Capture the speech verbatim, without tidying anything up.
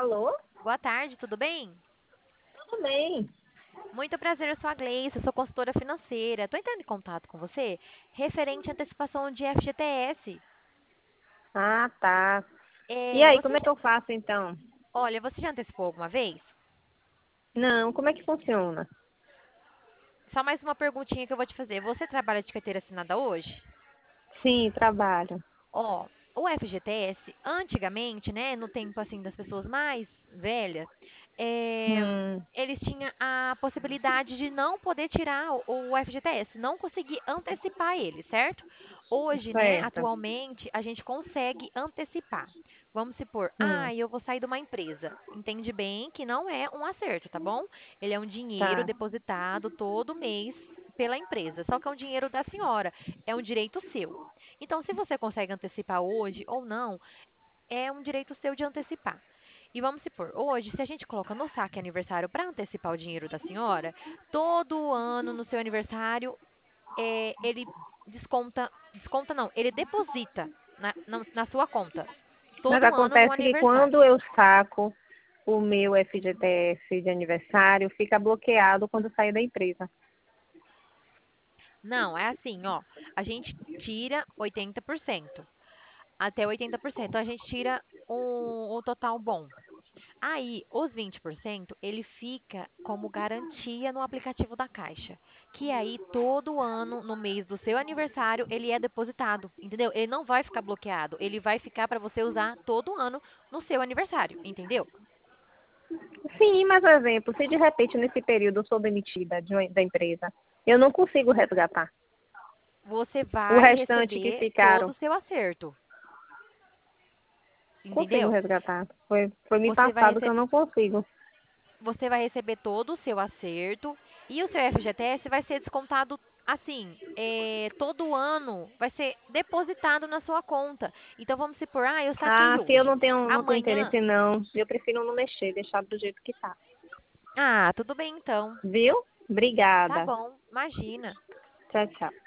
Alô? Boa tarde, tudo bem? Tudo bem. Muito prazer, eu sou a Gleice, eu sou consultora financeira. Estou entrando em contato com você referente à antecipação de F G T S. Ah, tá. E É, aí, você como é que já- eu faço então? olha, você já antecipou alguma vez? Não, como é que funciona? Só mais uma perguntinha que eu vou te fazer. Você trabalha de carteira assinada hoje? Sim, trabalho. Ó, o F G T S, antigamente, né, no tempo assim das pessoas mais velhas, é, Hum, eles tinham a possibilidade de não poder tirar o, o F G T S, não conseguir antecipar ele, certo? Hoje, né, certo. atualmente, a gente consegue antecipar. Vamos supor, Hum, ah, eu vou sair de uma empresa. Entende bem que não é um acerto, tá bom? Ele é um dinheiro tá. depositado todo mês pela empresa, só que é um dinheiro da senhora, é um direito seu. Então, se você consegue antecipar hoje ou não, é um direito seu de antecipar. E vamos supor, hoje, se a gente coloca no saque aniversário para antecipar o dinheiro da senhora, todo ano no seu aniversário, é, ele desconta, desconta não, ele deposita na, na, na sua conta. Mas Todo ano no acontece que aniversário. quando eu saco o meu F G T S de aniversário, fica bloqueado quando eu sair da empresa. Não, é assim, ó, a gente tira oitenta por cento. Até oitenta por cento. Então, a gente tira um, um total bom. Aí, os vinte por cento, ele fica como garantia no aplicativo da Caixa. Que aí, todo ano, no mês do seu aniversário, ele é depositado, entendeu? Ele não vai ficar bloqueado, ele vai ficar para você usar todo ano no seu aniversário, entendeu? Sim, mas, por exemplo, se de repente nesse período eu sou demitida de uma- da empresa, eu não consigo resgatar. Você O vai restante que receber todo ficaram, o seu acerto, consigo entendeu? resgatar. Foi, foi me Você vai passado que eu receber, não consigo. você vai receber todo o seu acerto e o seu F G T S vai ser descontado assim, é, todo ano vai ser depositado na sua conta. Então vamos supor, ah, eu saquei Ah, se eu hoje. não tenho, não tenho Amanhã, interesse não, eu prefiro não mexer, deixar do jeito que tá. ah, tudo bem então. Viu? Tá Obrigada. bom, imagina. Tchau, tchau.